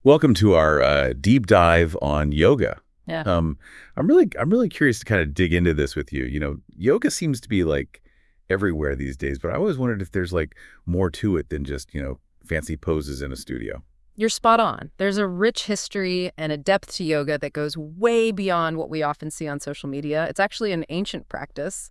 Welcome to our deep dive on yoga. Yeah. I'm really curious to kind of dig into this with you. Yoga seems to be like everywhere these days, but I always wondered if there's like more to it than just fancy poses in a studio. You're spot on. There's a rich history and a depth to yoga that goes way beyond what we often see on social media. It's actually an ancient practice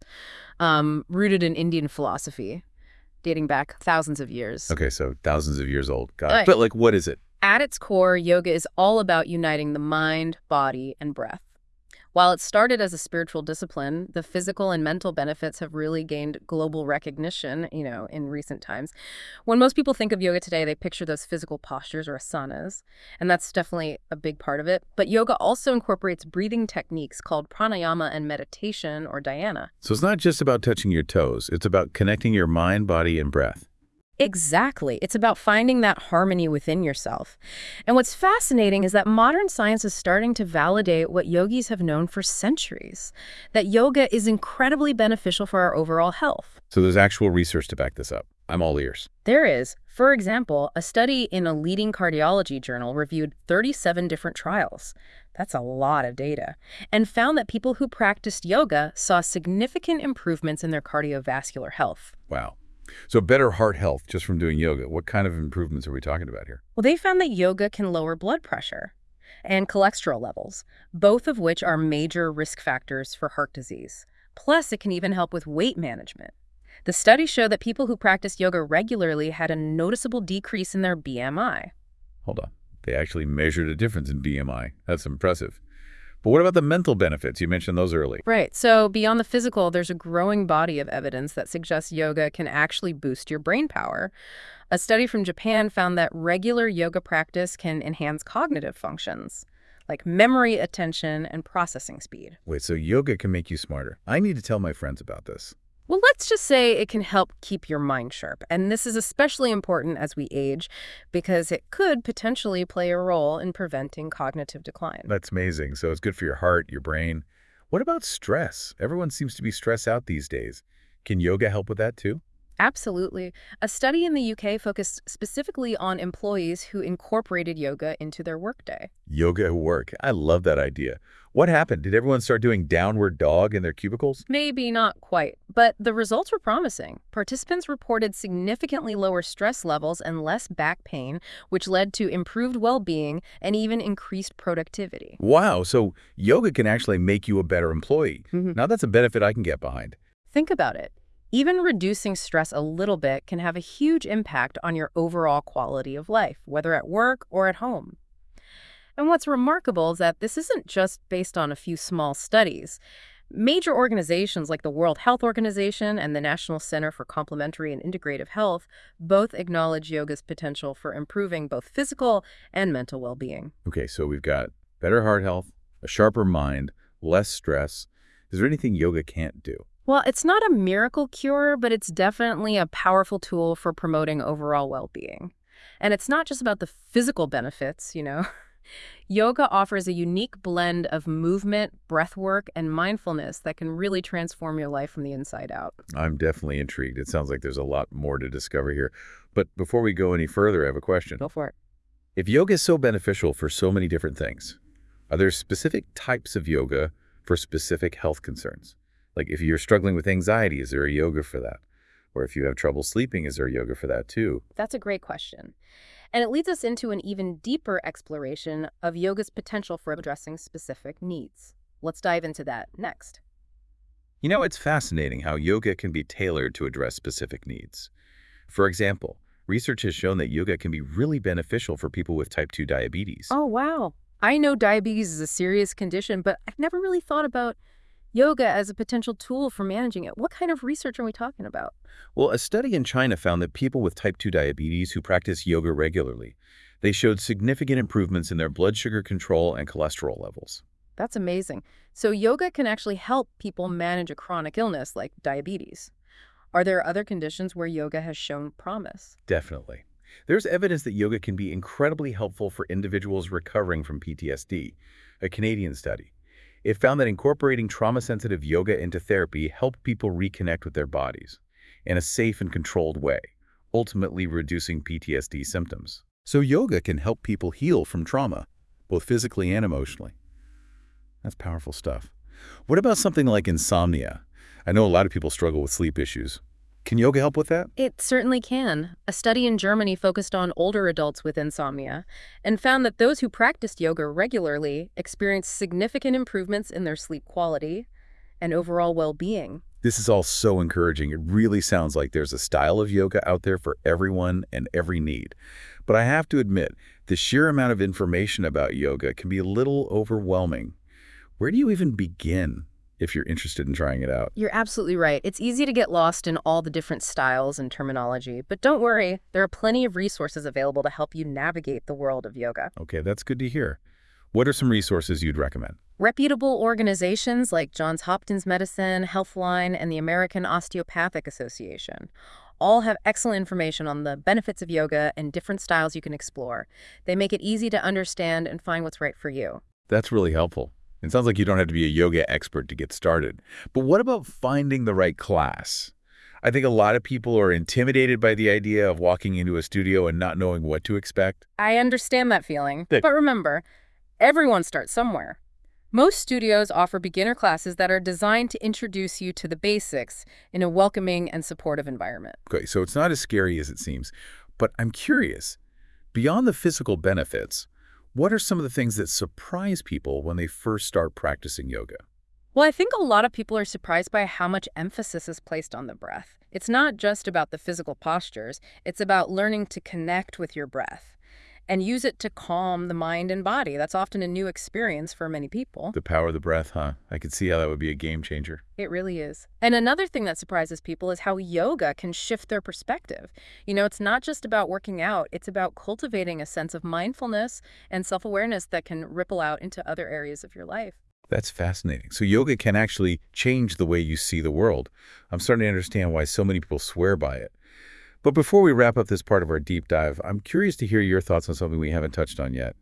rooted in Indian philosophy, dating back thousands of years. Okay, so thousands of years old. Got it. Uh, But like, what is it? At its core, yoga is all about uniting the mind, body, and breath. While it started as a spiritual discipline, the physical and mental benefits have really gained global recognition, in recent times. When most people think of yoga today, they picture those physical postures or asanas, and that's definitely a big part of it. But yoga also incorporates breathing techniques called pranayama and meditation or dhyana. So it's not just about touching your toes. It's about connecting your mind, body, and breath. Exactly. It's about finding that harmony within yourself. And what's fascinating is that modern science is starting to validate what yogis have known for centuries, that yoga is incredibly beneficial for our overall health. So there's actual research to back this up. I'm all ears. There is, for example, a study in a leading cardiology journal reviewed 37 different trials. That's a lot of data, and found that people who practiced yoga saw significant improvements in their cardiovascular health. Wow. So better heart health just from doing yoga. What kind of improvements are we talking about here? Well, they found that yoga can lower blood pressure and cholesterol levels, both of which are major risk factors for heart disease. Plus, it can even help with weight management. The studies show that people who practiced yoga regularly had a noticeable decrease in their BMI. Hold on. They actually measured a difference in BMI. That's impressive. But what about the mental benefits? You mentioned those early. Right, so beyond the physical, there's a growing body of evidence that suggests yoga can actually boost your brain power. A study from Japan found that regular yoga practice can enhance cognitive functions, like memory, attention, and processing speed. Wait, so yoga can make you smarter. I need to tell my friends about this. Well, let's just say it can help keep your mind sharp. And this is especially important as we age because it could potentially play a role in preventing cognitive decline. That's amazing. So it's good for your heart, your brain. What about stress? Everyone seems to be stressed out these days. Can yoga help with that too? Absolutely. A study in the UK focused specifically on employees who incorporated yoga into their workday. Yoga at work. I love that idea. What happened? Did everyone start doing downward dog in their cubicles? Maybe not quite, but the results were promising. Participants reported significantly lower stress levels and less back pain, which led to improved well-being and even increased productivity. Wow, so yoga can actually make you a better employee. Mhm. Now that's a benefit I can get behind. Think about it. Even reducing stress a little bit can have a huge impact on your overall quality of life, whether at work or at home. And what's remarkable is that this isn't just based on a few small studies. Major organizations like the World Health Organization and the National Center for Complementary and Integrative Health both acknowledge yoga's potential for improving both physical and mental well-being. Okay, so we've got better heart health, a sharper mind, less stress. Is there anything yoga can't do? Well, it's not a miracle cure, but it's definitely a powerful tool for promoting overall well-being. And it's not just about the physical benefits. Yoga offers a unique blend of movement, breath work, and mindfulness that can really transform your life from the inside out. I'm definitely intrigued. It sounds like there's a lot more to discover here. But before we go any further, I have a question. Go for it. If yoga is so beneficial for so many different things, are there specific types of yoga for specific health concerns? Like if you're struggling with anxiety, is there a yoga for that? Or if you have trouble sleeping, is there yoga for that too? That's a great question. And it leads us into an even deeper exploration of yoga's potential for addressing specific needs. Let's dive into that next. It's fascinating how yoga can be tailored to address specific needs. For example, research has shown that yoga can be really beneficial for people with type 2 diabetes. Oh, wow. I know diabetes is a serious condition, but I've never really thought about yoga as a potential tool for managing it. What kind of research are we talking about? Well, a study in China found that people with type 2 diabetes who practice yoga regularly, they showed significant improvements in their blood sugar control and cholesterol levels. That's amazing. So yoga can actually help people manage a chronic illness like diabetes. Are there other conditions where yoga has shown promise? Definitely. There's evidence that yoga can be incredibly helpful for individuals recovering from PTSD. A Canadian study. It found that incorporating trauma-sensitive yoga into therapy helped people reconnect with their bodies in a safe and controlled way, ultimately reducing PTSD symptoms. So yoga can help people heal from trauma, both physically and emotionally. That's powerful stuff. What about something like insomnia? I know a lot of people struggle with sleep issues. Can yoga help with that? It certainly can. A study in Germany focused on older adults with insomnia and found that those who practiced yoga regularly experienced significant improvements in their sleep quality and overall well-being. This is all so encouraging. It really sounds like there's a style of yoga out there for everyone and every need. But I have to admit, the sheer amount of information about yoga can be a little overwhelming. Where do you even begin if you're interested in trying it out? You're absolutely right. It's easy to get lost in all the different styles and terminology, but don't worry, there are plenty of resources available to help you navigate the world of yoga. Okay, that's good to hear. What are some resources you'd recommend? Reputable organizations like Johns Hopkins Medicine, Healthline, and the American Osteopathic Association all have excellent information on the benefits of yoga and different styles you can explore. They make it easy to understand and find what's right for you. That's really helpful. It sounds like you don't have to be a yoga expert to get started. But what about finding the right class? I think a lot of people are intimidated by the idea of walking into a studio and not knowing what to expect. I understand that feeling, Good. but remember, everyone starts somewhere. Most studios offer beginner classes that are designed to introduce you to the basics in a welcoming and supportive environment. Okay, so it's not as scary as it seems. But I'm curious, beyond the physical benefits, what are some of the things that surprise people when they first start practicing yoga? Well, I think a lot of people are surprised by how much emphasis is placed on the breath. It's not just about the physical postures, it's about learning to connect with your breath and use it to calm the mind and body. That's often a new experience for many people. The power of the breath, huh? I could see how that would be a game changer. It really is. And another thing that surprises people is how yoga can shift their perspective. It's not just about working out, it's about cultivating a sense of mindfulness and self-awareness that can ripple out into other areas of your life. That's fascinating. So yoga can actually change the way you see the world. I'm starting to understand why so many people swear by it. But before we wrap up this part of our deep dive, I'm curious to hear your thoughts on something we haven't touched on yet.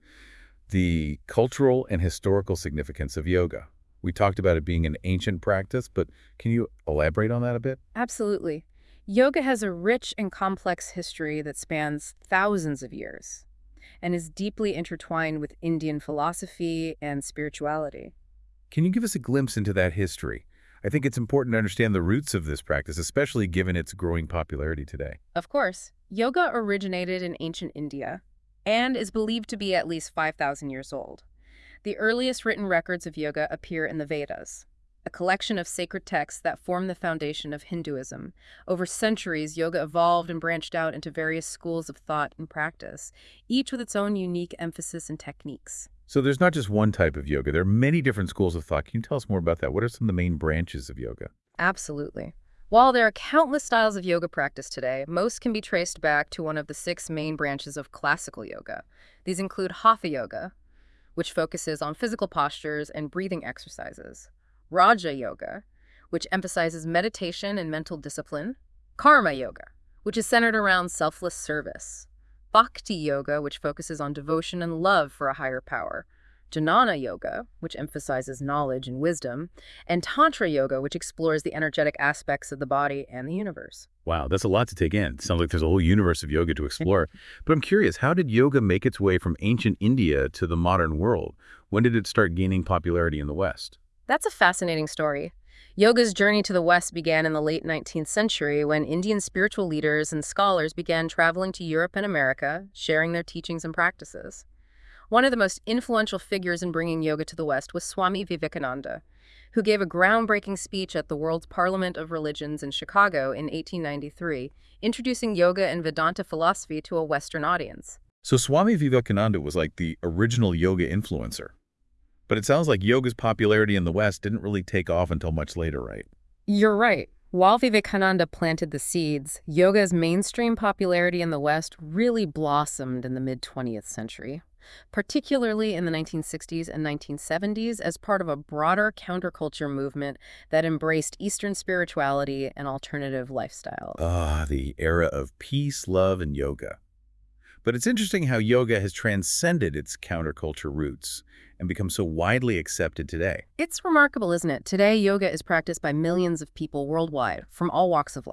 The cultural and historical significance of yoga. We talked about it being an ancient practice, but can you elaborate on that a bit? Absolutely. Yoga has a rich and complex history that spans thousands of years and is deeply intertwined with Indian philosophy and spirituality. Can you give us a glimpse into that history? I think it's important to understand the roots of this practice, especially given its growing popularity today. Of course, yoga originated in ancient India and is believed to be at least 5,000 years old. The earliest written records of yoga appear in the Vedas, a collection of sacred texts that form the foundation of Hinduism. Over centuries, yoga evolved and branched out into various schools of thought and practice, each with its own unique emphasis and techniques. So there's not just one type of yoga. There are many different schools of thought. Can you tell us more about that? What are some of the main branches of yoga? Absolutely. While there are countless styles of yoga practice today, most can be traced back to one of the 6 main branches of classical yoga. These include Hatha Yoga, which focuses on physical postures and breathing exercises; Raja Yoga, which emphasizes meditation and mental discipline; Karma Yoga, which is centered around selfless service; Bhakti Yoga, which focuses on devotion and love for a higher power; Jnana Yoga, which emphasizes knowledge and wisdom; and Tantra Yoga, which explores the energetic aspects of the body and the universe. Wow, that's a lot to take in. Sounds like there's a whole universe of yoga to explore. But I'm curious, how did yoga make its way from ancient India to the modern world? When did it start gaining popularity in the West? That's a fascinating story. Yoga's journey to the West began in the late 19th century when Indian spiritual leaders and scholars began traveling to Europe and America, sharing their teachings and practices. One of the most influential figures in bringing yoga to the West was Swami Vivekananda, who gave a groundbreaking speech at the World's Parliament of Religions in Chicago in 1893, introducing yoga and Vedanta philosophy to a Western audience. So Swami Vivekananda was like the original yoga influencer. But it sounds like yoga's popularity in the West didn't really take off until much later, right? You're right. While Vivekananda planted the seeds, yoga's mainstream popularity in the West really blossomed in the mid-20th century, particularly in the 1960s and 1970s as part of a broader counterculture movement that embraced Eastern spirituality and alternative lifestyles. Ah, the era of peace, love, and yoga. But it's interesting how yoga has transcended its counterculture roots and become so widely accepted today. It's remarkable, isn't it? Today, yoga is practiced by millions of people worldwide, from all walks of life.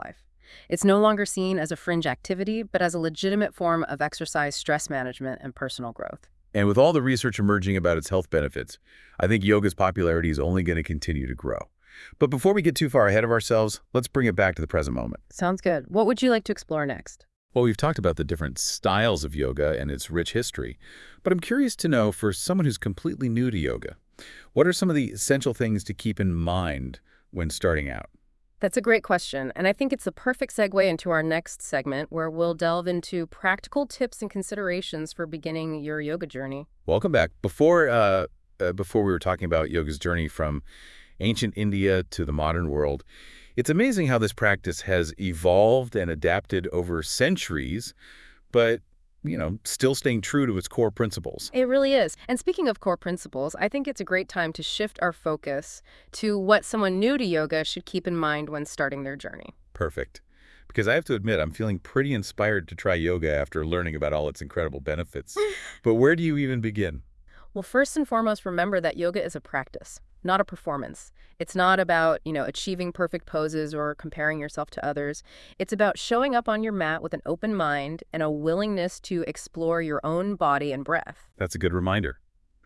It's no longer seen as a fringe activity, but as a legitimate form of exercise, stress management, and personal growth. And with all the research emerging about its health benefits, I think yoga's popularity is only going to continue to grow. But before we get too far ahead of ourselves, let's bring it back to the present moment. Sounds good. What would you like to explore next? Well, we've talked about the different styles of yoga and its rich history, but I'm curious to know, for someone who's completely new to yoga, what are some of the essential things to keep in mind when starting out? That's a great question, and I think it's the perfect segue into our next segment where we'll delve into practical tips and considerations for beginning your yoga journey. Welcome back. Before we were talking about yoga's journey from ancient India to the modern world, it's amazing how this practice has evolved and adapted over centuries, but, still staying true to its core principles. It really is. And speaking of core principles, I think it's a great time to shift our focus to what someone new to yoga should keep in mind when starting their journey. Perfect. Because I have to admit, I'm feeling pretty inspired to try yoga after learning about all its incredible benefits. But where do you even begin? Well, first and foremost, remember that yoga is a practice, not a performance. It's not about, achieving perfect poses or comparing yourself to others. It's about showing up on your mat with an open mind and a willingness to explore your own body and breath. That's a good reminder.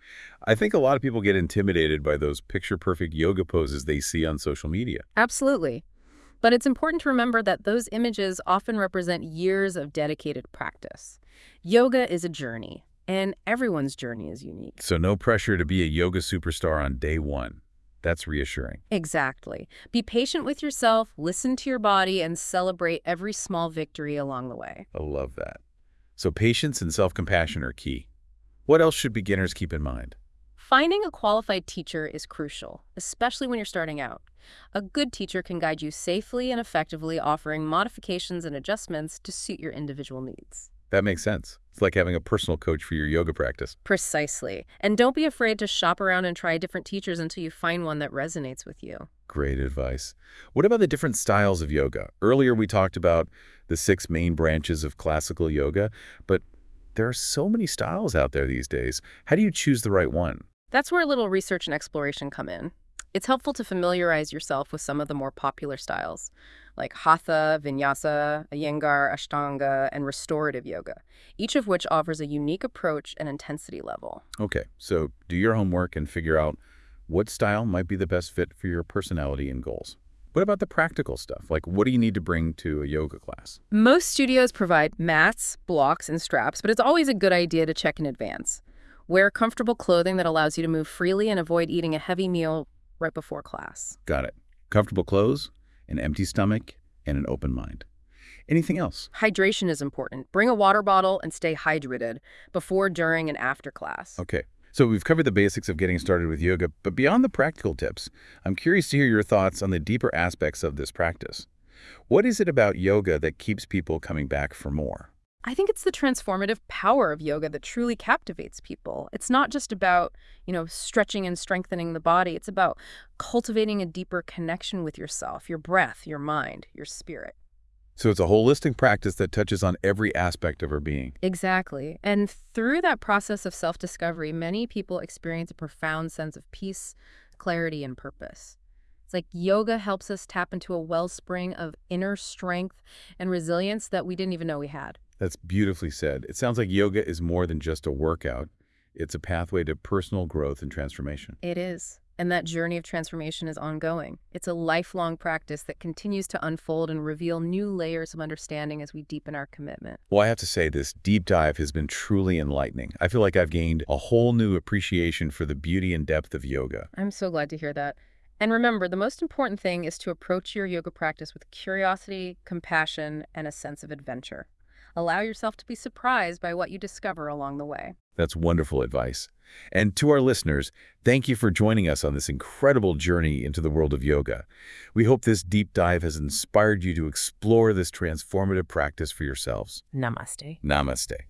I think a lot of people get intimidated by those picture-perfect yoga poses they see on social media. Absolutely. But it's important to remember that those images often represent years of dedicated practice. Yoga is a journey, and everyone's journey is unique. So no pressure to be a yoga superstar on day one. That's reassuring. Exactly. Be patient with yourself, listen to your body, and celebrate every small victory along the way. I love that. So patience and self-compassion are key. What else should beginners keep in mind? Finding a qualified teacher is crucial, especially when you're starting out. A good teacher can guide you safely and effectively, offering modifications and adjustments to suit your individual needs. That makes sense. It's like having a personal coach for your yoga practice. Precisely. And don't be afraid to shop around and try different teachers until you find one that resonates with you. Great advice. What about the different styles of yoga? Earlier we talked about the 6 main branches of classical yoga, but there are so many styles out there these days. How do you choose the right one? That's where a little research and exploration come in. It's helpful to familiarize yourself with some of the more popular styles, like Hatha, Vinyasa, Iyengar, Ashtanga, and restorative yoga, each of which offers a unique approach and intensity level. Okay, so do your homework and figure out what style might be the best fit for your personality and goals. What about the practical stuff? Like, what do you need to bring to a yoga class? Most studios provide mats, blocks, and straps, but it's always a good idea to check in advance. Wear comfortable clothing that allows you to move freely and avoid eating a heavy meal right before class. Got it. Comfortable clothes, an empty stomach, and an open mind. Anything else? Hydration is important. Bring a water bottle and stay hydrated before, during, and after class. Okay. So we've covered the basics of getting started with yoga, but beyond the practical tips, I'm curious to hear your thoughts on the deeper aspects of this practice. What is it about yoga that keeps people coming back for more? I think it's the transformative power of yoga that truly captivates people. It's not just about, stretching and strengthening the body. It's about cultivating a deeper connection with yourself, your breath, your mind, your spirit. So it's a holistic practice that touches on every aspect of our being. Exactly. And through that process of self-discovery, many people experience a profound sense of peace, clarity, and purpose. It's like yoga helps us tap into a wellspring of inner strength and resilience that we didn't even know we had. That's beautifully said. It sounds like yoga is more than just a workout. It's a pathway to personal growth and transformation. It is. And that journey of transformation is ongoing. It's a lifelong practice that continues to unfold and reveal new layers of understanding as we deepen our commitment. Well, I have to say, this deep dive has been truly enlightening. I feel like I've gained a whole new appreciation for the beauty and depth of yoga. I'm so glad to hear that. And remember, the most important thing is to approach your yoga practice with curiosity, compassion, and a sense of adventure. Allow yourself to be surprised by what you discover along the way. That's wonderful advice. And to our listeners, thank you for joining us on this incredible journey into the world of yoga. We hope this deep dive has inspired you to explore this transformative practice for yourselves. Namaste. Namaste.